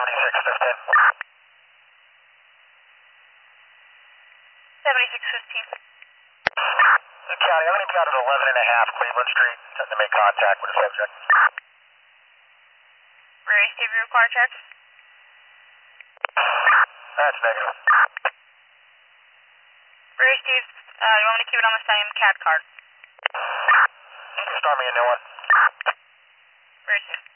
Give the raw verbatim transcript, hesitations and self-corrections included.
seventy-six fifteen. seventy-six fifteen. County, I'm going to be out at eleven and a half Cleveland Street to make contact with the subject. Ray, Steve, you require check? That's negative. Ray, Steve, uh, you want me to keep it on the same C A D card? You can start me a new one. Ray, Steve.